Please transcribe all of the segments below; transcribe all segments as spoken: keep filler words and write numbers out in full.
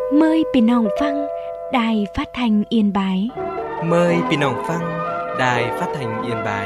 Mờiพี่น้องฟังđài phát thanh Yên Bái. Mời พี่น้องฟัง Đài Phát thanh Yên Bái.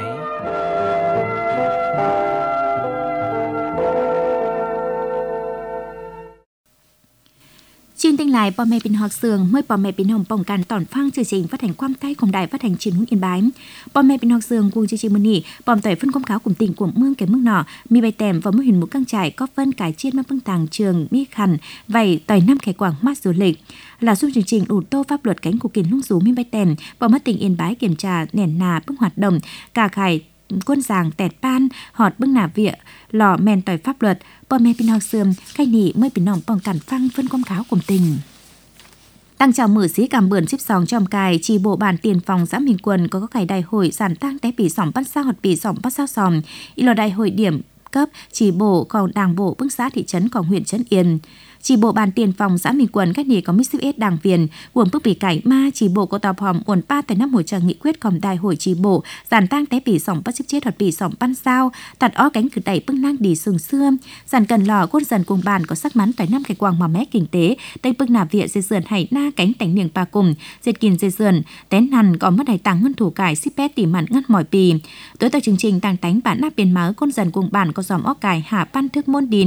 Chương trình lại bò mẹ bình học sường mời bò mẹ bình hồng bỏngกันตอนฟังchương trình phát hành quang tayของđài phát hành truyền hình Yên Bái. Bò mẹ bình học sường cùng chương trìnhมื้อนี้บอมต่อยphân công cáo cùng tỉnh của mương cái mương nọมีใบแต้มvà mô hình một căng trải có phân cải chiên mang bưng tàng trường mi khẩn vậy tỏi năm cái quảng mát du lịch là dung chương trình ủ tô pháp luật cánh của kiền lung rú mi bạch tèm bò mất tỉnh Yên Bái kiểm tra nền nà bưng hoạt động cả khải quân giàng tẹt ban họt bưng nà vịa lò men tỏi pháp luật bò mẹ bình học sường khai nỉ mới bình nòng bỏng cản phăng phân công cáo cùng tỉnh tăng chào mở xí cảm bươn xếp sòng trong cài chi bộ bản tiền phòng giám hình quần có các cài đại hội giản tăng té bị sòng bắt sao hoặc bị sòng bắt sao sòng y là đại hội điểm cấp chỉ bộ còn đảng bộ bức xã thị trấn còn huyện Trấn Yên chỉ bộ bàn tiền phòng xã Minh Quần các địa có mít s đảng viên gồm bức bị cải ma chỉ bộ có tàu hòm uẩn ba tại năm hội trợ nghị quyết còn đại hội chỉ bộ giản tăng té bị sòng bắt sức chết hoặc bị sòng ban sao tạt ó cánh cử đẩy bức năng đi sừng xưa giản cần lò côn dần cùng bàn có sắc mắn tại năm cái quàng mà mé kinh tế tây bức nà viện dây sườn hay na cánh tánh miệng pa cùng dệt kiền dây sườn tén nằn có mất đại tăng ngân thủ cải ship pet tỉ mặn ngăn mỏi pì tối tại chương trình tăng tánh bản nắp biên máu côn dần cùng bàn có dòm ó cải hạ pan thức môn đìn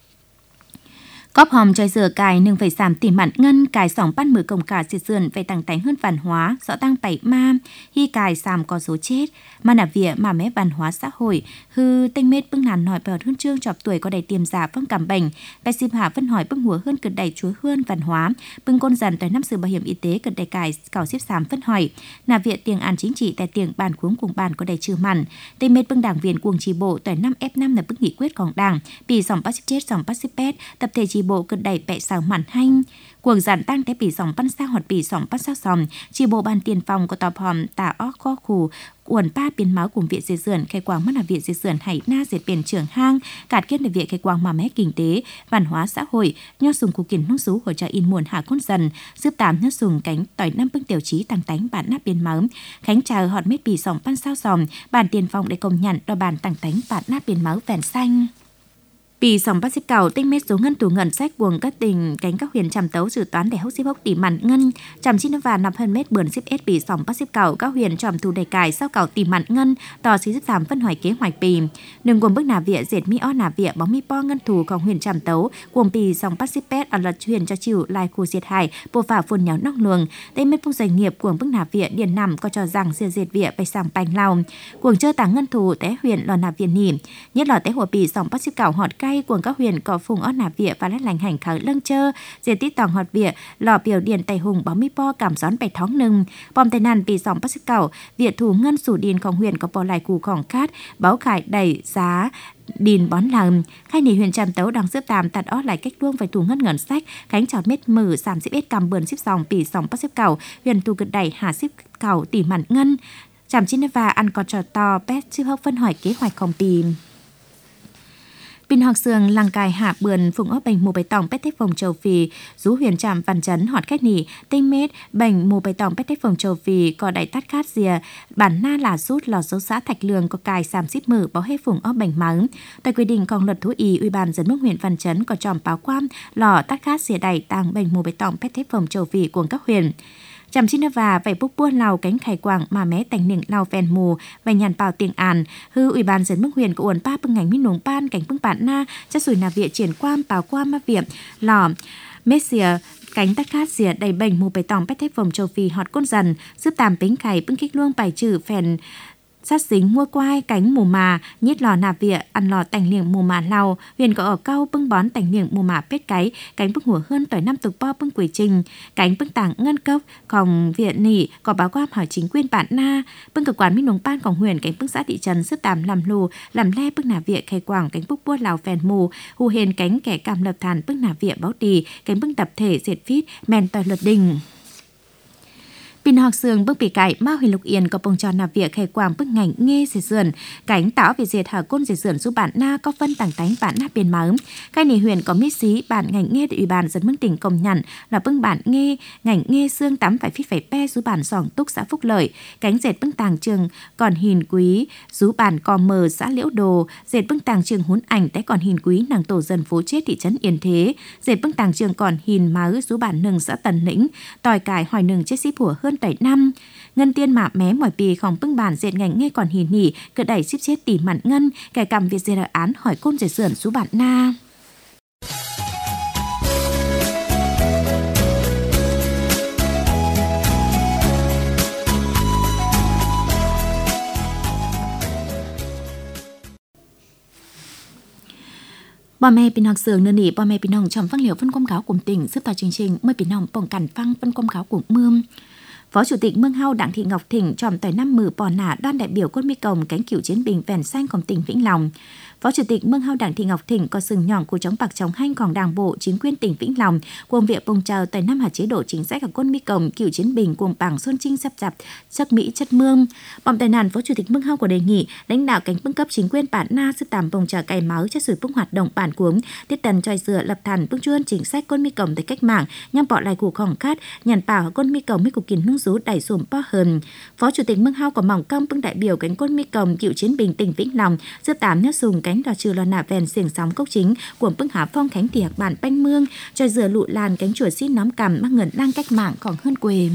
cóp hòm chơi dừa cài nương phải giảm tỉ mặn ngân cài sòng pan mười công cả xịt sườn về tăng tánh hơn văn hóa rõ tăng bảy ma hy cài sàm có số chết mà nà vỉa mà mé văn hóa xã hội hư tinh mết bưng hàn hỏi bèo hơn trương chọc tuổi có đầy tiềm giả phong cảm bệnh bài sim hạ phân hỏi bưng hùa hơn cực đầy chúa hơn văn hóa bưng côn dần tới năm sự bảo hiểm y tế cực đầy cài cào xếp sàm phân hỏi nà vỉa tiền an chính trị tại tiền bàn cuống cùng bàn có đầy trừ mặn tinh mết bưng đảng viên cuồng trì bộ tới năm f năm là bưng nghị quyếtของđảng bị sòng bắt xếp chết sòng bắt xếp pet tập thể trì bộ cực đẩy bẹ sào mặn hanh cuồng giản tăng té bị sòng pan sao hoặc bị sòng pan sao sòng chi bộ ban tiền phòng có tàu hòm tả óc kho khủ uẩn ba biến máu cùng viện dây sườn khai quang mất là viện dây sườn hải na dệt biển trưởng hang cạt kết là viện khai quang mà mé kinh tế văn hóa xã hội nho sùng cụ kiền nông sú hỗ trợ in muôn hạ côn dần giúp tám nho sùng cánh tỏi năm bưng tiểu trí tăng tánh bản nắp biến máu khánh chờ họt mết bị sòng pan sao sòng bản tiền phòng để công nhận đo bản tăng tánh bản nắp biến máu vẹn xanh Bì sòng bắt xếp cầu tinh mét số ngân tủ ngân sách buồng các tỉnh cánh các huyện trầm tấu dự toán để hốc xếp hốc tỉ mặn ngân trầm chín và nằm hơn mét bươn xếp s bì sòng bắt xếp cầu các huyện trầm thủ đầy cài sau cầu tỉ mặn ngân tỏ xí giúp giảm phân hỏi kế hoạch bì đường gồm bức nà vịa dệt mi o nà vịa bóng mi po ngân thủ còn huyện trầm tấu gồm bì sòng bắt xếp pet ở lật huyện cho chịu lai khu diệt hải bộ phả phun nháo nóc luồng tây mét phúc doanh nghiệp của bức nà vịa điền nằm có cho rằng diệt dệt vịa bày sàng bành lao cuồng chơi tảng ngân thủ té huyện lò nà vịa nỉ nhất là té hồ bì sòng bắt xếp cầu họt cay cuồng các huyện có phùng ót nà vịa và lát lành hành khởi lâng chơ diệt tít tòng họt vịa lò biểu điền tay hùng bóng mi po cảm gión bày thóng nừng bom tay nàn bị sòng bắt sức cầu vịa thủ ngân sủ điềnของhuyện có bỏ lại cùของcát báo khải đẩy giá điền bón lầm khai nỉ huyện trầm tấu đang xếp tạm tạt ót lại cách luông phải thủ ngân ngẩn sách khánh trọt mét mử giảm xếp ết cầm bườn xếp sòng bị sòng bắt xếp cầu huyện thủ cực đẩy hạ xếp cầu tỉ mặn ngân chạm chín và ăn còn trò to pet chưa hốc phân hỏi kế hoạch không tìm Bình học sường làng cài hạ bườn phùng ớp bệnh mù bày tòng pet tết phòng châu Phi rú huyền trạm văn chấn họt khách nỉ tinh mết bệnh mù bày tòng pet tết phòng châu Phi có đại tát khát dìa bản na là rút lò dấu xã thạch lường có cài sàm xít mở báo hết phùng ớp bệnh mắng tại quy định còn luật thú y ủy ban dân mức huyện văn chấn có tròm báo quam lò tát khát dìa đẩy tàng bệnh mù bày tòng pet tết phòng châu Phi của các huyện chăm chín và vậy bút buôn lào cánh khải quảng mà mé tành nịnh lào phèn mù và nhàn bảo tiền àn hư ủy ban dân mức huyện của uẩn ba bưng ngành minh nông ban cảnh bưng bản na chất sủi nà viện triển quam báo quam ma viện lò messia cánh tắc khát dìa đầy bệnh mù bày tòng pet thép phòng châu Phi họt côn dần giúp tàm bính khải bưng kích luông bài trừ phèn sát dính mua quai cánh mù mà nhít lò nà vịa ăn lò tành liềng mù mà lao huyền có ở câu bưng bón tành liềng mù mà pết cái cánh bưng hùa hơn tỏi năm tục po bưng quỷ trình cánh bưng tảng ngân cốc còn viện nỉ có báo quam hỏi chính quyền bản na bưng cơ quan minh nông ban còn huyền cánh bưng xã thị trấn sức tàm làm lù làm le bưng nà vịa khai quảng cánh búc bua lào phèn mù hù hền cánh kẻ cam lập thàn bưng nà vịa báo tì cánh bưng tập thể diệt phít men tỏi luật đình Pin học sườn bước bị cải mau hình lục yên có bông tròn nạp việc khai quang bước ngành nghe dệt sườn cánh táo về dệt hở côn dệt sườn giúp bạn na có phân tàng tánh bạn na biên máu cái này huyền có mít xí bản ngành nghe để ủy ban dân mương tỉnh công nhận là bưng bản nghe ngành nghe xương tắm phải phít phải pe giúp bản sòng túc xã Phúc Lợi cánh dệt bưng tàng trường còn hiền quý giúp bản cò mờ xã Liễu Đồ dệt bưng tàng trường huấn ảnh té còn hiền quý nàng tổ dân phố chết thị trấn Yên Thế dệt bưng tàng trường còn hiền máu giúp bản nừng xã Tần Lĩnh tòi cải hỏi nừng chết xíp của hơn bảy năm ngân tiên mạ mé mỏi pì khòng bưng bản dệt ngành nghe còn hiền hỉ cỡ đẩy ship chết tỉ mặn ngân cải cầm việc dệt án hỏi côn dệt sườn giúp bạn na Bà mẹ bình học sường nâng nỉ bà mẹ bình học trong phát liệu phân công cáo cùng tỉnh giúp tòa chương trình mới bình học bỏng cản phăng phân công cáo của mương. Phó Chủ tịch Mương Hau Đặng Thị Ngọc Thịnh tròm tỏi năm mử bò nả đoan đại biểu quân mi cồng cánh cựu chiến binh vèn xanhของtỉnh Vĩnh Long. Phó Chủ tịch Mương Hau Đặng Thị Ngọc Thịnh có sừng nhỏng của chống bạc chống hanhของđảng bộ chính quyền tỉnh Vĩnh Long, cùng việc bông chào tại năm hạt chế độ chính sách của quân mi cồng cựu chiến binh cùng bảng Xuân Trinh sắp chặt chất Mỹ chất mương. Bỏng tài nạn Phó Chủ tịch Mương Hau có đề nghị lãnh đạo cánh bưng cấp chính quyền bản na sự tạm bông chào cày máu chất sử bưng hoạt động bản cuống tiết tần tròi dừa lập thản bưng chuyên chính sách quân mi cồng tới cách mạng nhằm bỏ lại cuộc khổng khát nhàn bảo quân mi cồng mới cục kiến nung rú đẩy sùm po hơn. Phó Chủ tịch Mương Hau có mỏng công bưng đại biểu cánh quân mi cồng cựu chiến binh tỉnh Vĩnh Long giữa tám nước dùng cánh đò trừ lo nạ vèn xiềng sóng cốc chính của bưng hạ phong khánh tiệc bản banh mương tròi dừa lụ làn cánh chuột xít nóm cằm mắc ngẩn đang cách mạng còn hơn quê.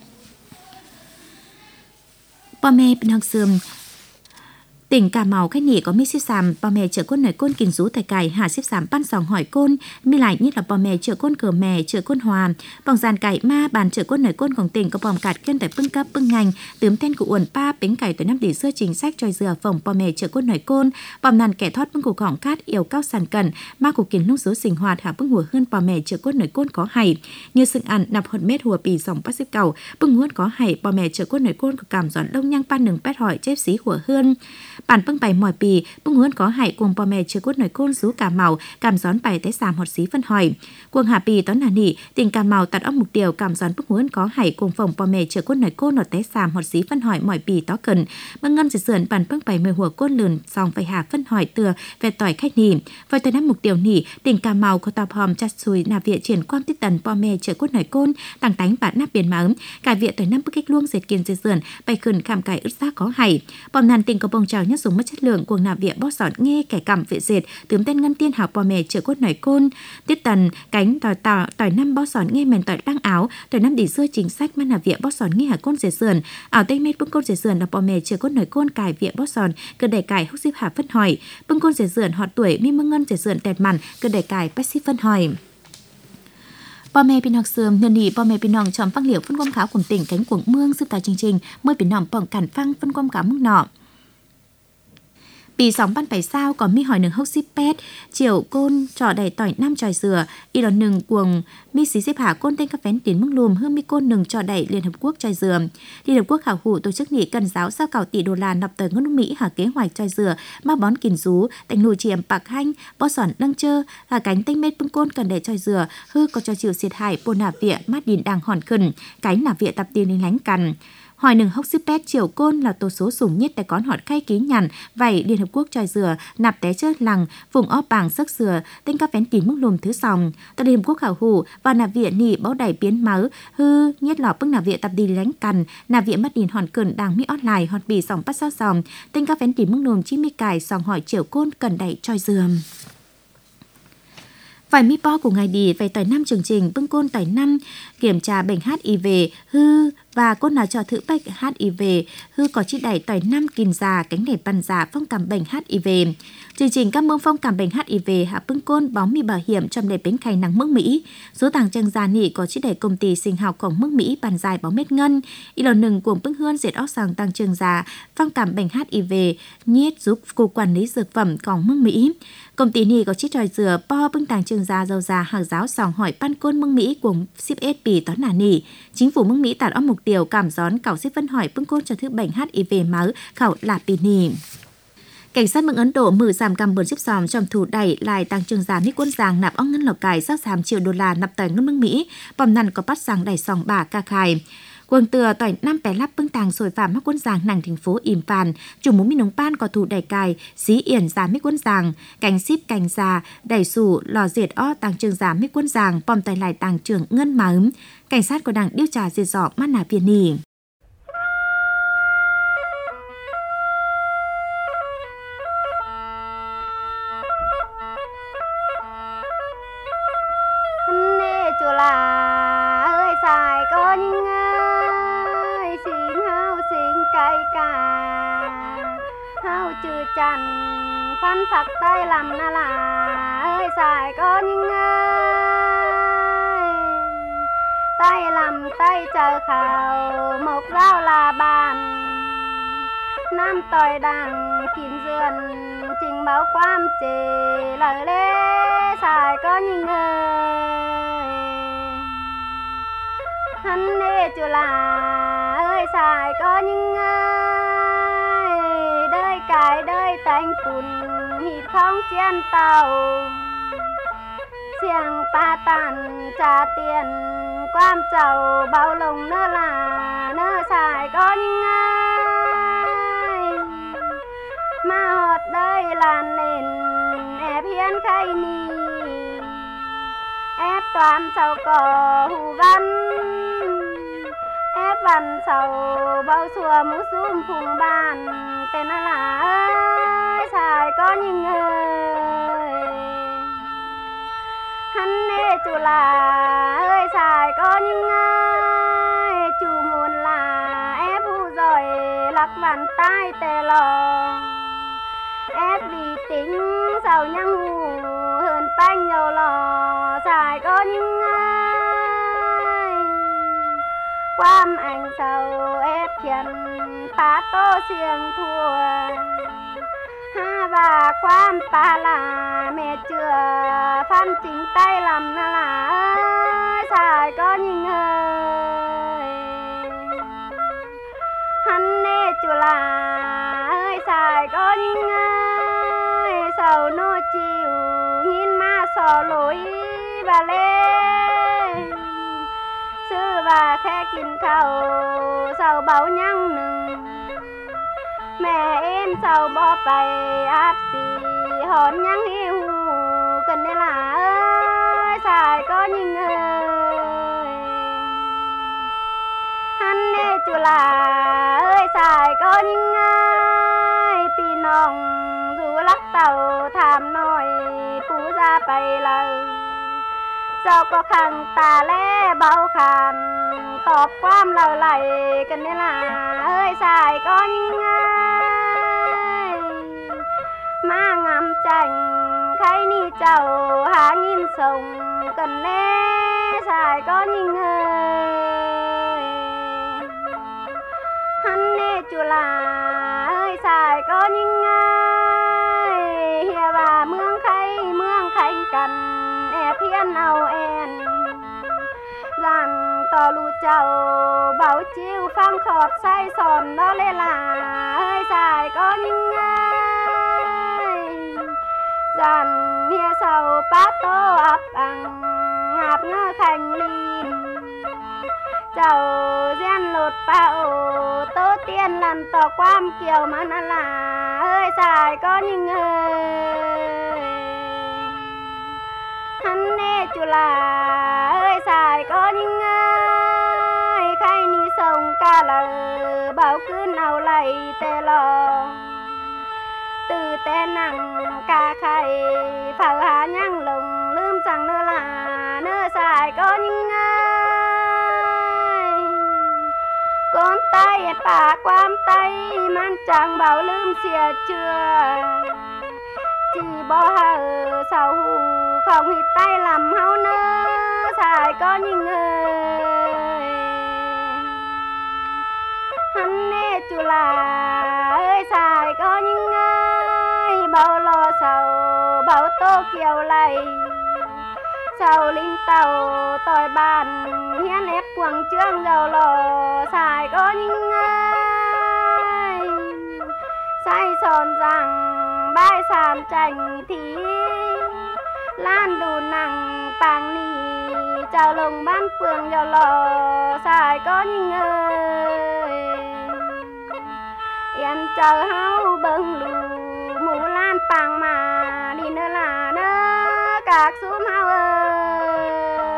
Bà mẹ bình học sườn tỉnh Cà Mau khách nỉ có mi xếp sàm bà mẹ chở côn nổi côn kìn rú tại cài hạ xếp sàm ban sòng hỏi côn mi lại nhất là bà mẹ chở côn cờ mè chở côn hòa bằng dàn cải ma bàn chở côn nổi cônของtỉnh có bòm cạt kiên tại bưng cấp bưng ngành tướm tên của uẩn pa bánh cải tới năm tỷ xưa chính sách tròi dừa phòng bà mẹ chở côn nổi côn bòm nàn kẻ thoát bưng của khỏng cát yêu cao sàn cẩn ma của kiến lúc số sinh hoạt hạ bưng hùa hơn bà mẹ chở côn nổi côn có hài như sừng ăn nạp hột mét hùa pì sòng bắt xếp cầu bưng huốt có hài bà mẹ chở côn nổi côn của cảm giòn đông nhang pan nừng pét hỏi chép xí hùa hơn bản bưng bày mỏi pì bưng huấn có hại cùng bò mẹ chưa cốt nổi côn rú Cà Mau cảm gión bài tới sàm hột xí phân hỏi cuồng hà pì tón nà nỉ tỉnh Cà Mau tạt óc mục tiêu cảm gión bưng huấn có hại cùng phòng bò mẹ chưa cốt nổi côn ở tới sàm hột xí phân hỏi mỏi pì tó cần bưng ngân sửa sườn bản bưng bày mười hùa côn lườn sòng phải hà phân hỏi từa về tỏi khách nỉ với tới năm mục tiêu nỉ tỉnh Cà Mau có tọp hòm chặt sùi nà viện triển quan tiết tần bò mẹ chưa cốt nổi côn tăng tánh bản nắp biển máu cải viện tới năm bức kích luông dệt kiên dệt sườn bày khẩn khảm cải ướt xác có hại bòm nàn tỉnh có bông trào nhất dùng mất chất lượng cuồng nạp viện bót sọt nghe kẻ cầm vệ dệt tướm tên ngân tiên hào bò mẹ chở cốt nổi côn tiết tần cánh tỏi tỏi tỏi năm bót sọt nghe mền tỏi đăng áo tỏi năm đỉ xưa chính sách man nạp viện bót sọt nghe hà côn dệt sườn ảo tây mét bưng côn dệt sườn là bò mẹ chở cốt nổi côn cải viện bót sọt cơ đẩy cải húc xíp hà phân hỏi bưng côn dệt sườn họ tuổi mi mưng ngân dệt sườn tẹt mặn cơ đẩy cải bách xíp phân hỏi bò mẹ bình học sườn nhân nỉ bò mẹ bình học chọn phăng liệu phân quang kháo cùng tỉnh cánh cuồng mương giúp tài chương trình mới bình học bỏng cản phăng phân quang kháo mức nọ Bì sóng ban bảy sao có mi hỏi nừng hốc xíp pet chiều côn trò đầy tỏi năm tròi dừa y đòn nừng cuồng mi xí xếp hạ côn tên các phén tiến mức lùm hương mi côn nừng trò đầy Liên Hợp Quốc tròi dừa Liên Hợp Quốc khảo hủ tổ chức nghị cần giáo sao cảo tỷ đô la nạp tới ngân Mỹ hạ kế hoạch tròi dừa ma bón kìn rú tành nùi chiềm bạc hanh bó sòn nâng chơ là cánh tênh mét bưng côn cần để tròi dừa hư có cho chiều xiệt hải bồn nạp vịa mát đìn đàng hòn khẩn cánh nạp vịa tập tiền đến lánh cằn hỏi nừng hốc xíp pet chiều côn là tổ số sủng nhất tại con họt khay ký nhằn vảy Liên Hợp Quốc tròi dừa nạp té chớt lằng vùng óp bảng sức dừa tên các phén kín mức lùm thứ sòng tại Liên Hợp Quốc khảo hủ và nạp viện nỉ báo đẩy biến máu hư nhất lọ bưng nạp viện tập đi lánh cằn nạp viện mắt đìn hòn cẩn đang mi ót lại họt bì sòng bắt sao sòng tên các phén kín mức lùm chi mi cài sòng hỏi chiều côn cần đẩy tròi dừa vài mi po của ngày đi về tỏi năm chương trình bưng côn tỏi năm kiểm tra bệnh hát i vê hư và côn nào cho thử bệnh hát i vê hư có chỉ đẩy tỏi năm kìm già cánh để bàn giả phong cảm bệnh hát i vê chương trình các mương phong cảm bệnh hát i vê hạ bưng côn bóng mi bảo hiểm trong để bến khay nắng mức Mỹ số tàng chân già nỉ có chỉ đẩy công ty sinh họcของmức Mỹ bàn dài bóng mét ngân y lò nừng cuồng bưng hươn dệt óc sàng tăng trường già phong cảm bệnh hát i vê nhiết giúp cục quản lý dược phẩmของmức Mỹ công ty nỉ có chỉ tròi dừa po bưng tàng trường già dầu già hàng giáo sòng hỏi pan côn mức Mỹ của ship ét pê tón nà nỉ chính phủ mức Mỹ tạt óc mục tiêu cảm gión cảo xếp phân hỏi bưng côn cho thứ bệnh hát i vê máu khảo là pì nỉ cảnh sát mừng Ấn Độ mở giảm cầm bờn xếp sòm trong thủ đẩy lại tăng trường giảm ní quân giàng nạp óc ngân lọc cải sắc giảm triệu đô la nạp tài ngân mức Mỹ bòm nằn có bắt giàng đẩy sòng bà ca khai Quần tựa tỏi năm bẻ lắp bưng tàng sồi phạm mắc quân giàng nàng thành phố im phàn, chủ mũ mi nông ban có thủ đẩy cài, xí yển giá mít quân giàng, cánh ship cánh già, đẩy sủ, lò diệt o tàng trường giá mít quân giàng, bom tay lại tàng trường ngân má ấm. Cảnh sát có đảng điều tra diệt dọ mắt nà viên nì. Chùa là ơi xài có những ơi xin hao xin cây cà hao chữ chăn phan phật tay làm na là ơi xài có những ơi tay làm tay chờ khảo một rau là bàn nam tỏi đằng kín dườn trình báo quan chế lời lê xài có những ơi hắn nê chùa là ơi xài có những ơi đời cái đời tanh cùn hít không chen tàu xiềng pa tàn trả tiền quan trầu bao lồng nơ là nơ xài có những ơi mà hột đời làn lên ép hiến khay ni ép toàn sầu cỏ hù văn ép văn sầu bao xùa mũ xùm phùng bàn tên là ơi xài có những ơi hắn nê chủ là ơi xài có những ơi chủ muốn là ép hù rồi lắc bàn tay tê lò ép vì tính giàu nhang hù hơn bánh nhiều lò xài có những ai quam anh sầu ép khiến phá tô xiềng thua ha và quam phá là mẹ chưa phan chính tay làm là ơi xài có những ơi hắn nê chùa là ơi xài có những ơi sầu nô chiều nghìn ma sò lối và lên sư và khe kín khẩu sầu báu nhăng nừng mẹ em sầu bó bày áp xì hòn nhăng hiu cần đây là ơi xài có những ơi hắn nê chùa là ơi xài có những ơi pì nòng dù lắc tàu thảm nổi phú ra bày lời sao có khăn tà lẽ bao khàn tọp quam lời lại cần nên là ơi xài có những ai mà ngắm chành khay ni chầu há nghìn sông cần lẽ xài có những ơi hắn nê chùa là ơi xài có những ai hiệp và mương khay mương khay cần ép hiên nào en dàn tò lù chầu bảo chiêu phang khọt say sòn đó lê là ơi xài có những ai dàn hia sầu bát tô ấp bằng ngạp ngơ khanh lin chầu gen lột bao tố tiên lần tỏ quam kiều mà nó là ơi xài có những ơi hắn nê chùa là ơi xài có những ơi khay ni sông ca là bảo cứ nào lại tê lo từ tê nặng ca khay phở hà nhang lồng lưm rằng nơ là nơ xài có những ơi con tay bà quam tay man chẳng bảo lưm xìa chưa chỉ bỏ hờ sao hù không hít tay làm hao nơ xài có những ơi hắn nê chùa là ơi xài có những ơi bao lo sầu bao tô kiều lại sầu linh tàu tỏi bàn hiên ép quảng trương dầu lò xài có những ơi say sòn rằng bài sàn chành thì lan đủ nặng bàng nì chào lồng ban phường vào lò xài có nhưng ơi yên chờ hao bâng lù mù lan bàng mà đi nữa là nữa các xuống hao ơi.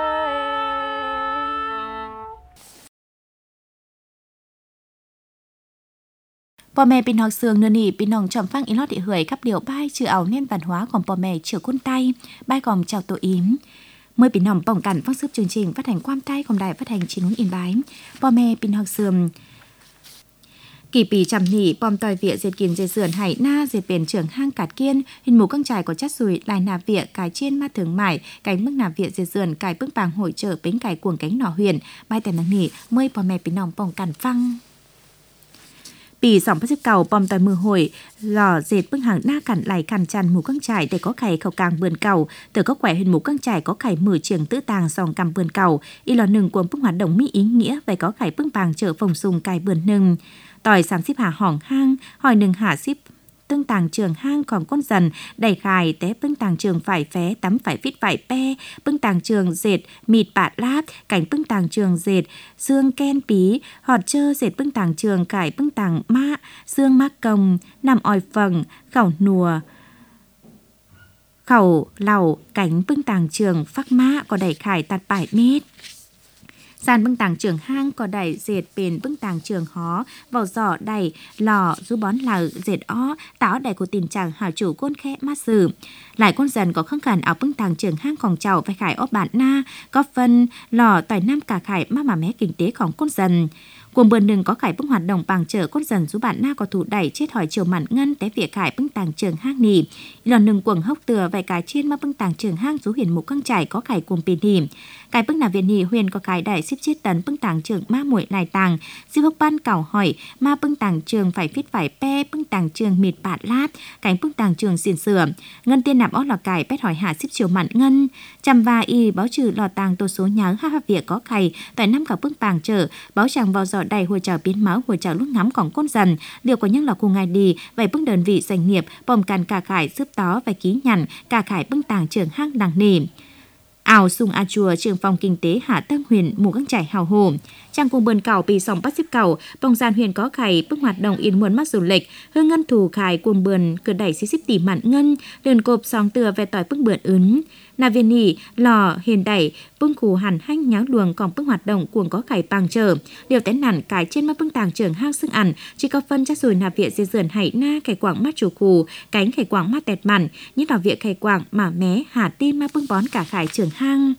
Bò mẹ pin học sường nửa nỉ pin nòng trầm phăng in lót địa hưởi cấp điều bài trừ ảo nên văn hóaของbò mẹ chữa côn tay bài gồm chào tổ yếm mới pin nòng bỏng cản phát sức chương trình phát hành quan tayของđài phát hành chín núi yên bái bò mẹ pin học sường kỳ pì chầm nỉ bom tòi vịa diệt kiền dệt sườn hải na diệt biển trưởng hang cát kiên hình mù căng trải có chất sùi lại nà vịa cài chiên ma thường mải cánh mức nà vịa diệt sườn cài bước bàng hội trợ bánh cài cuồng cánh nỏ huyền bài tèm nắng nỉ mới bò mẹ pin nòng bỏng cản phăngปีสองพันสิบเก้าปอมต่อยมือหวยหล่อเศษปึ้งหางหน้าขันไหลขันจันหมูกั้งจ่ายแต่ก็ไข่เขากลางเบือนเก่าแต่ก็แขวะเห็นหมูกั้งจ่ายcóไข่มือเฉียงตื้อตางสองกำเบือนเก่าอีหลอหนึ่งกวมปึ้งhoạt độngมีý nghĩa về cóไข่ปึ้งปางเจอphòng sùng càiเบือนหนึ่งต่อยสามสิบหาห่องห้างหอยหนึ่งหาสิบtương tàng trường hang còn con dần đầy khài té bưng tàng trường phải phé tắm phải vít phải pe bưng tàng trường dệt mịt bạt láp cảnh bưng tàng trường dệt xương ken pí họt chơ dệt bưng tàng trường cải bưng tàng ma xương ma công nằm ỏi phẳng khẩu nùa khẩu lầu cảnh bưng tàng trường phắc ma có đẩy khải tạt bảy mét sàn bưng tàng trường hang có đẩy dệt bền bưng tàng trường hó vào giỏ đẩy lò rú bón lờ dệt ó táo đẩy của tình trạng hảo chủ côn khẽ mát sử lại con dần có khăng khẩn áo bưng tàng trường hangของเจ้าphải khải ốp bản na có phân lò tỏi nam cả khải má mà mé kinh tếของcon dần cuồng bườn đừng có khải bưng hoạt động bằng chở con dần rú bản na có thủ đẩy chết hỏi chiều mặn ngân té việc khải bưng tàng trường hang nỉ lần đừng cuồng hốc từa vài cái trên má bưng tàng trường hang rú hiển mục căng trải có khải cuồng pin nỉ cái bưng nào viện nỉ huyền có khải đẩy ship chết tấn bưng tàng trường ma muội lại tàng ship hốc ban cảo hỏi ma bưng tàng trường phải phít phải pe bưng tàng trường mịt bạt lát cánh bưng tàng trường xiên sửa ngân tiên nạp ót lò cải pét hỏi hạ ship chiều mặn ngân chăm va y báo trừ lò tàng tô số nhớ ha ha việc có khải tại năm cả bưng tàng trở báo chàng vào giỏ đầy hồi chào biến máu hồi chào lúc ngắm còn côn dần điều có những lò cùng ngày đi vậy bưng đơn vị doanh nghiệp bom càn cả khải giúp tó và ký nhằn cả khải bưng tàng trường hang đằng nỉ ảo sung a chùa trường phòng kinh tế hạ tân huyền mù căng trải hào hồ trang cùng bờn cảoปีสองพันสิบเก้าbông gian huyền có khải bưng hoạt động in muôn mắt du lịch hương ngân thủ khải cùng bờn cửa đẩy xí xíp tỷ mặn ngân đơn cộp song từa về tỏi bưng bươn ứng na viên nỉ lò hiền đẩy bưng khủ hẳn hanh nháo luồng còn bưng hoạt động cuồng có khải bằng trở điều tén nản cái trên mắt bưng tàng trường hang xương ẩn chỉ có phân chắc rồi nạp viện dây dườn hải na khải quảng mắt chủ khủ cánh khải quảng mắt tẹt mặn những đào viện khải quảng mà mé hà tim mắt bưng bón cả khải trường hang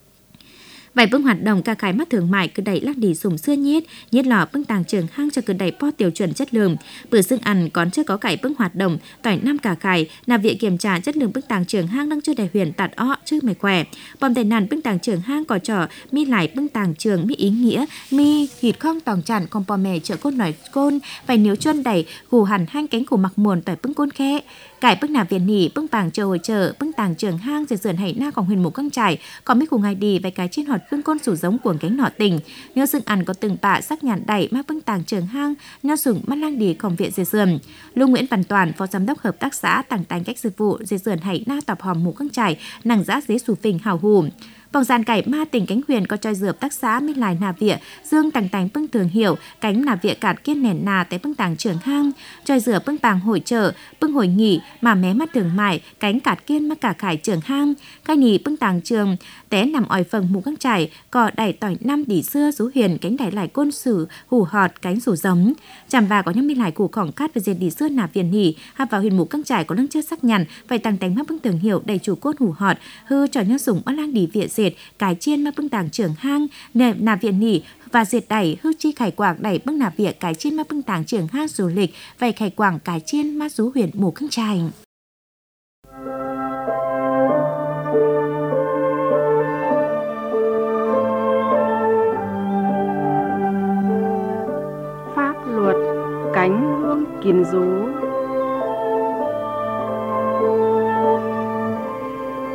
vài bưng hoạt động ca khải mắt thường mại cứ đẩy lắc đi sùng xưa nhiết nhiết lò bưng tàng trường hang cho cứ đẩy po tiêu chuẩn chất lượng bữa xương ăn còn chưa có cải bưng hoạt động tỏi năm cả khải nạp viện kiểm tra chất lượng bưng tàng trường hang đang chưa đầy huyền tạt ó chứ mày khỏe bom tài nàn bưng tàng trường hang có trò mi lại bưng tàng trường mi ý nghĩa mi hít khong tòng chặn con bò mè chợ côn nổi côn vài níu chân đẩy gù hẳn hang cánh của mặc muồn tỏi bưng côn khe cải bưng nạp viện nỉ bưng tàng chờ hồi chờ bưng tàng trường hang dệt sườn hải naของhuyền mục căng trải còn mấy cùng ngày đi vài cái trên hột phương côn sủ giống của cánh nọ tình nhớ sừng ăn có từng bạ sắc nhàn đẩy má bưng tàng trường hang nhớ sừng mắt lang điของviện dệt sườn Lưu Nguyễn Văn Toàn phó giám đốc hợp tác xã tàng tàng cách dịch vụ dệt sườn hải na tọp hòm mục căng trải nàng giá dế sủ phình hào hùm Vòng gian cải ma tỉnh cánh huyền có choi dược tác xã minh lại nà vịa dương tàng tàng bưng thường hiểu cánh nà vịa cạt kiên nền nà té bưng tàng trường hang choi dược bưng tàng hội trợ bưng hội nghỉ mà mé mắt thường mải cánh cạt kiên mắt cả khải trường hang cái nhì bưng tàng trường té nằm ỏi phần mù căng trải cò đẩy tỏi năm đỉ xưa rú huyền cánh đẩy lại côn sử hủ họt cánh rủ giống chằm bà có những minh lại củ khỏng cát về dệt đỉ xưa nà viền hỉ hạp vào huyền mù căng trải có lưng chưa sắc nhằn phải tàng tàng mắt bưng thường hiểu đầy chủ cốt hủ họt hư trò nhớ sủng ở lang đỉ vịa dệt cái chiên mà bưng tàng trường hang nệm nà viện nỉ và dệt đẩy hư chi khải quảng đẩy bưng nà viện cái chiên mà bưng tàng trường hang du lịch vậy khải quảng cái chiên mà rú huyền mù căng trải pháp luật cánh hương kiến rú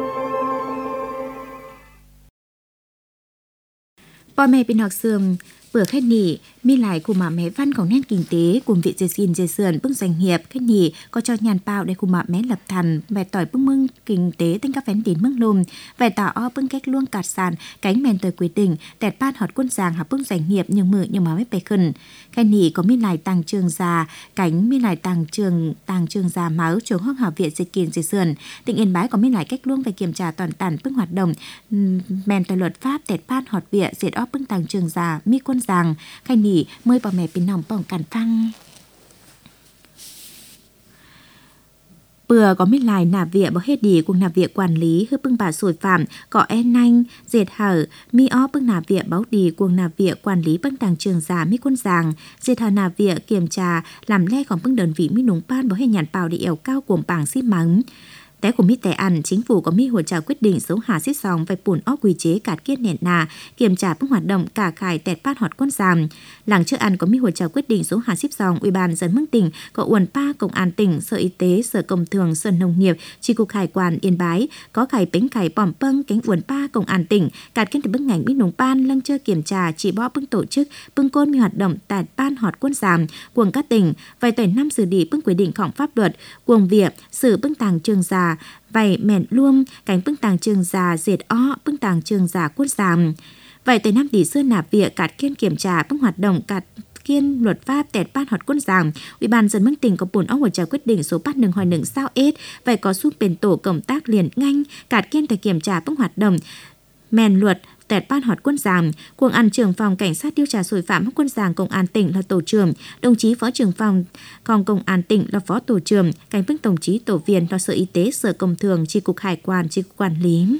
พ่อแม่เป็นหอกเสื่อม Vừa khách nỉ, mi lại cùng mà mé vănของแน่นkinh tế cùng vị dây xin dây sườn bưng doanh nghiệp khách nỉ có cho nhàn bao để cùng mà mé lập thành về tỏi bưng mưng kinh tế tên các vén đến mưng lùm về tỏ o bưng cách luông cạt sàn cánh men tới quyết định tẹt ban họt quân giàng hợp bưng doanh nghiệp nhưng mự nhưng mà mấy bề khẩn khách nỉ có mi lại tàng trường già cánh mi lại tàng trường tàng trường già máu trường hoang học viện dây kiền dây sườn tỉnh Yên Bái có mi lại cách luông về kiểm tra toàn tản bưng hoạt động men tới luật pháp tẹt ban họt viện diệt óp bưng tàng trường già mi quân giàng khách nỉ mới bà mẹ bên nòng bỏng cản phăng bừa có biết lại nạp viện bảo hết đi cùng nạp viện quản lý hư bưng bà sủi phạm có e nanh dệt hở mi ó bưng nạp viện báo đi cùng nạp viện quản lý bưng tàng trường già mi quân giàng dệt hở nạp viện kiểm tra làm le còn bưng đơn vị mi núng ban bảo hết nhàn bào đi ẻo cao cuồng bảng xí mắng té của mi tè ăn chính phủ có mi hỗ trợ quyết định số hà xít sòng về bùn óc quy chế cạt kiết nền nà kiểm tra bưng hoạt động cả khải tẹt phát họt quân giảm làng trước ăn có mi hỗ trợ quyết định số hà xít sòng ủy ban dân mương tỉnh có uẩn pa công an tỉnh sở y tế sở công thương sở nông nghiệp chi cục hải quan Yên Bái có khải bánh khải bỏm pâng cánh uẩn pa công an tỉnh cạt kiết từ bưng ngành bít nông ban lăng chơi kiểm tra chỉ bỏ bưng tổ chức bưng côn mi hoạt động tẹt ban họt quân giảm cuồng các tỉnh vài tuổi năm xử lý bưng quy địnhของpháp luật cuồng việc xử bưng tàng trường già vậy mẹn luông cánh bưng tàng trường già dệt ó bưng tàng trường già quân giảm vậy tới năm tỷ xưa nạp việc cạt kiên kiểm tra bưng hoạt động cạt kiên luật pháp tẹt ban họt quân giảm ủy ban dân mương tỉnh có bổn óc hỗ trợ quyết định số bắt nừng hỏi nừng sao ết vậy có xúc bền tổ công tác liền nhanh cạt kiên tại kiểm tra bưng hoạt động mẹn luật tẹt ban họt quân giàng cuồng ăn trưởng phòng cảnh sát điều tra tội phạm quân giàng công an tỉnh là tổ trưởng đồng chí phó trưởng phòng còn công an tỉnh là phó tổ trưởng cảnh bưng đồng chí tổ viên là sở y tế sở công thương chi cục hải quan chi cục quản lý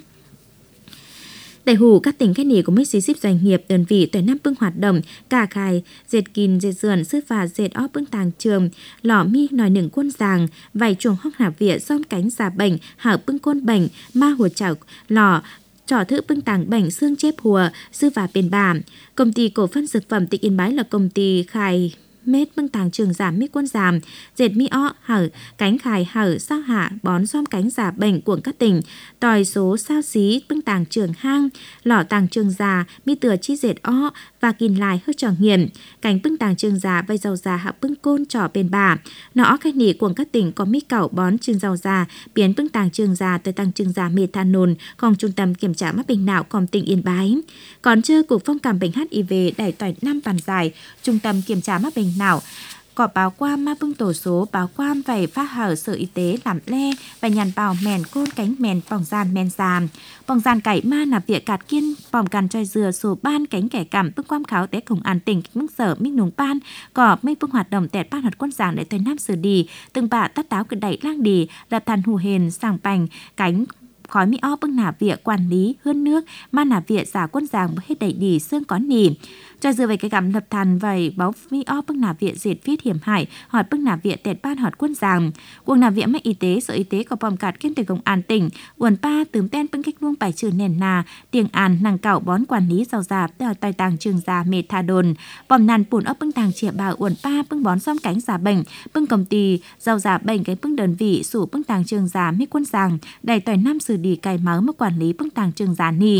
Đại hủ các tỉnh khách nỉ của mấy xí ship doanh nghiệp đơn vị tuổi năm bưng hoạt động cả khai dệt kín dệt dườn sư và dệt óp bưng tàng trường lỏ mi nòi nửng quân giàng vải chuồng hóc nạp viện xóm cánh giả bệnh hảo bưng côn bệnh ma hùa chảo lỏ trò thử bưng tàng bệnh xương chép hùa sư và bền bà công ty cổ phần dược phẩm tỉnh Yên Bái là công ty khai mết bưng tàng trường giảm mi quân giảm dệt mi ó hở cánh khải hở sao hạ bón xóm cánh giả bệnh của các tỉnh tòi số sao xí bưng tàng trường hang lỏ tàng trường già mi từa chi dệt ó và kín lại hơi trò nghiền cánh bưng tàng trường già vây dầu già hạ bưng côn trò bền bà nó khách nỉ của các tỉnh có mi cẩu bón trường dầu già biến bưng tàng trường già tới tàng trường già methanol còn trung tâm kiểm tra mắc bệnh não còn tỉnh Yên Bái còn chưa cục phong cảm bệnh hát i vê đẩy tỏi năm bàn dài trung tâm kiểm tra mắc bệnh não có báo quam ma bưng tổ số báo quam vảy phát hở sở y tế làm le và nhàn bào mèn côn cánh mèn bỏng gian men giàm bỏng gian cải ma nạp viện cạt kiên bỏng cằn choi dừa số ban cánh kẻ cảm bưng quam kháo té công an tỉnh bưng sở minh nùng ban có mấy bưng hoạt động tẹt ban hoạt quân giảng để tới năm xử đi từng bạ tắt táo cực đẩy lang đi lập thần hù hền sàng bành cánh khói mi ó bưng nạp viện quản lý hơn nước ma nạp viện giả quân giảng hết đẩy đi xương có nỉ cho dựa về cái cảm lập thàn vậy báo mi ó bưng nạp viện diệt viết hiểm hại hỏi bưng nạp viện tẹt ban hỏi quân giảng quân nạp viện mấy y tế sở y tế có bom cạt kiên từ công an tỉnh uẩn pa tướm ten bưng cách luông bài trừ nền nà tiền an nàng cạo bón quản lý giàu già tài tàng trường già methadone bom nàn bùn ấp bưng tàng chìa bào uẩn pa bưng bón xóm cánh giả bệnh bưng công ty giàu già bệnh cái bưng đơn vị sủ bưng tàng trường già mi quân giảng đầy tỏi năm xử đi cài máu mất quản lý bưng tàng trường già nỉ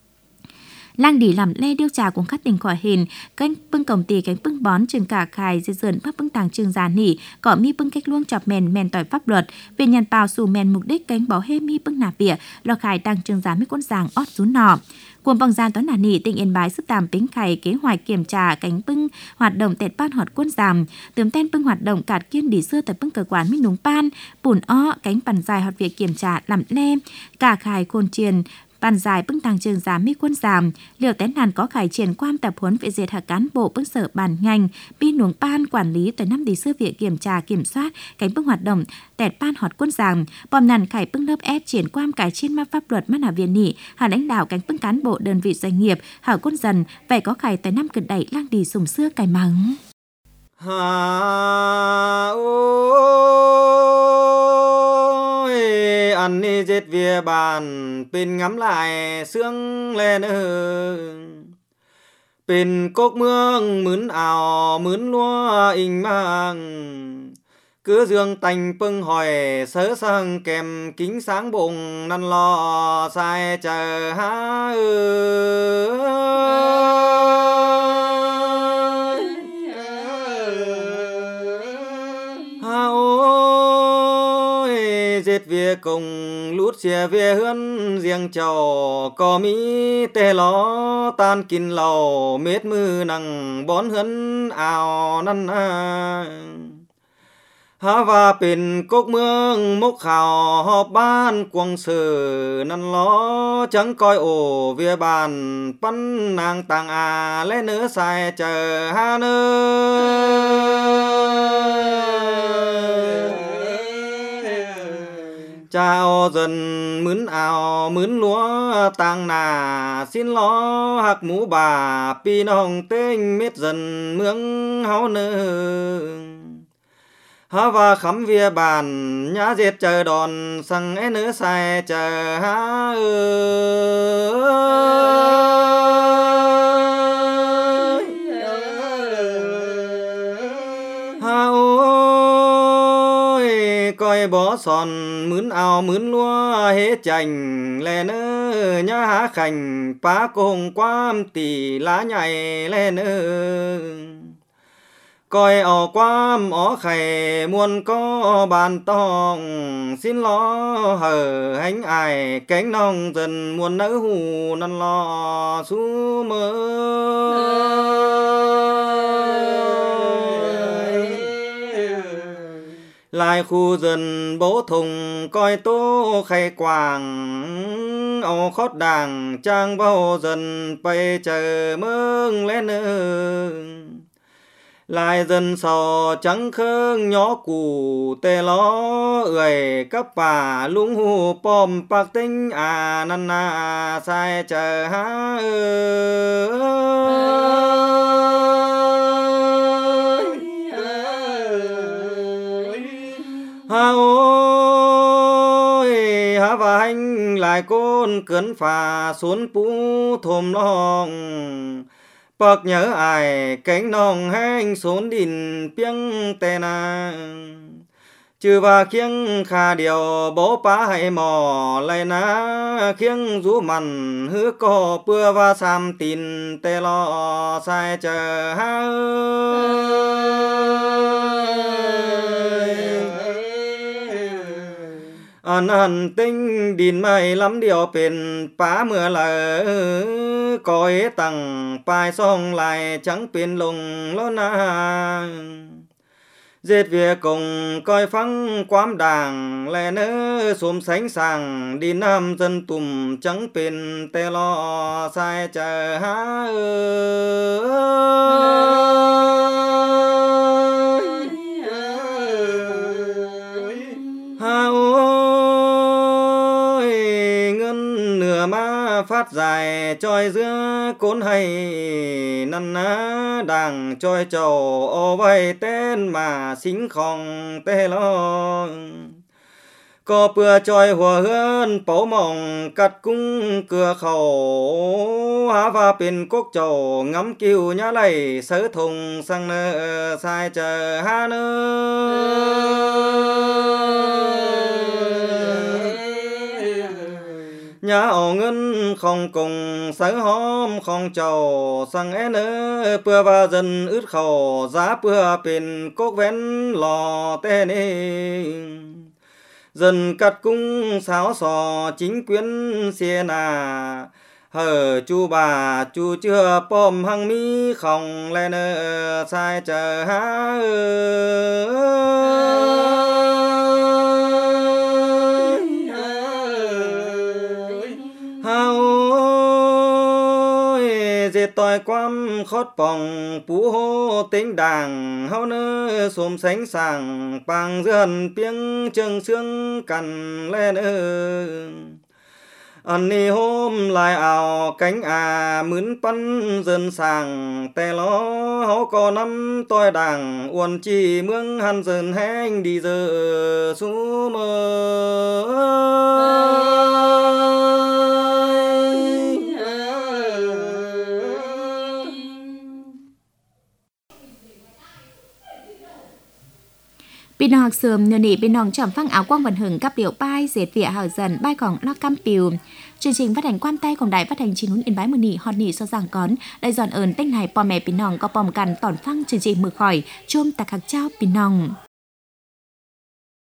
lang đi làm le điều tra của các tỉnh khỏi hình cánh bưng công ty cánh bưng bón trường cả khai dây dườn bắt bưng tàng trường già nỉ có mi bưng cách luông chọc mèn mèn tỏi pháp luật về nhàn bào xù mèn mục đích cánh bó hê mi bưng nạp vỉa lo khai tàng trường già mi quân giàng ót rú nọ cuồng bằng gian toán nà nỉ tỉnh Yên Bái sức tàm tính khải kế hoạch kiểm tra cánh bưng hoạt động tẹt ban họt quân giảm tướm ten bưng hoạt động cạt kiên đi xưa tại bưng cơ quan minh núng pan bùn ó cánh bàn dài họt việc kiểm tra làm le cả khai khôn triền bàn dài bưng tàng trường giám mi quân giảm liệu tén hàn có khải triển quan tập huấn về diệt hạ cán bộ bưng sở bàn ngành pin nuống ban quản lý tới năm đi xưa việc kiểm tra kiểm soát cánh bưng hoạt động tẹt ban họt quân giảm bom nàn khải bưng lớp ép triển quan cải trên ma pháp luật mắt hà viện nỉ hà lãnh đạo cánh bưng cán bộ đơn vị doanh nghiệp hảo quân dần vậy có khải tới năm cực đẩy lang đi sùng xưa cài mắng hà ăn đi dệt về bàn bên ngắm lại sương lên ơ bên cốc mương mướn ảo mướn lúa in mang cứ dương tành pưng hỏi sớ sang kèm kính sáng bụng năn lo sai chờ há ha ôi dệt về cùng lút xìa về hươn riêng chầu có mỹ tê lo tan kín lầu mết mư nằng bón hươn ào năn à há và bên cốc mương mốc khảo họp ban quăng sử năn lo chẳng coi ổ về bàn bắn nàng tàng à lẽ nữa sai chờ ha nơi chào dần mướn ảo mướn lúa tàng nà xin lo hạc mũ bà pi nong tên mết dần mương háo nơ há và khắm vía bàn nhá dệt chờ đòn sang é nữa sai chờ há ơi ha ôi coi bó sòn mướn ao mướn lúa hết chành lè nơ nhá há khành phá cùng quam tỷ lá nhảy lè nơ coi ở quam ở khầy muôn có bàn tòng xin lo hở hánh ai cánh nong dần muôn nỡ hù năn lo su mơ lại khu dần bố thùng coi tô khay quàng ổ khót đàng trang bao dần bay chờ mương lên nương lại dần sò trắng khương nhỏ củ tê lo ơi cấp bà lung hù pom bạc tinh à năn na sai chờ há ha ôi há và hành lại côn cấn phà xuống pú thồm lòng bậc nhớ ai cánh nòng hành xuống đìn piêng tè na trừ và khiêng khà điều bố bá hay mò lại na khiêng rú mặn hứa co bưa và sam tin tè lo sai chờ ha anh hẳn tinh đìn mây lắm điều bên phá mưa lỡ coi tặng bài song lại chẳng bên lùng lo na dệt việc cùng coi phăng quám đàng lẽ nỡ xôm sánh sàng đi nam dân tùm chẳng bên tê lo sai chờ há ha ôi ngân nửa má phát dài trôi giữa cốn hay năn ná đàng trôi trầu ô bay tên mà xính khòng tê lo có bữa trôi hòa hươn bấu mỏng cắt cung cửa khẩu há và bên cốc trầu ngắm kiều nhá lầy sớ thùng sang nơ sai chờ ha nơ nhà ổ ngân không cùng sớ hóm không trầu sang é nơ bữa và dần ướt khẩu giá bữa bên cốc vén lò tê nê dần cắt cung sáo sò chính quyến xìa nà hở chu bà chu chưa pom hăng mi không lên nơ sai chờ há ha ôi dệt tỏi quam khót bòng phú hô tính đàng hao nơ xôm sánh sàng bằng dần piêng chân xương cằn lên ơ anh đi hôm lại ảo cánh à mướn bắn dần sàng tè lo hấu có năm tôi đàng uốn chi mương hắn dần hang đi giờ su mơ Bên học sườm nhờ nỉ bên nòng chọn phăng áo quang vận hưởng cắp điệu bai dệt vỉa hở dần bai còn lo cam piều. Chương trình phát hành quan tayของđài phát hành chín hún yên bái mưa nỉ hot nỉ so giảng cón đại giòn ơn tách này pò mẹ bên nòng có pòmกันตอนphăng chương trình mưa khỏi chôm tạc hạc trao bên nòng.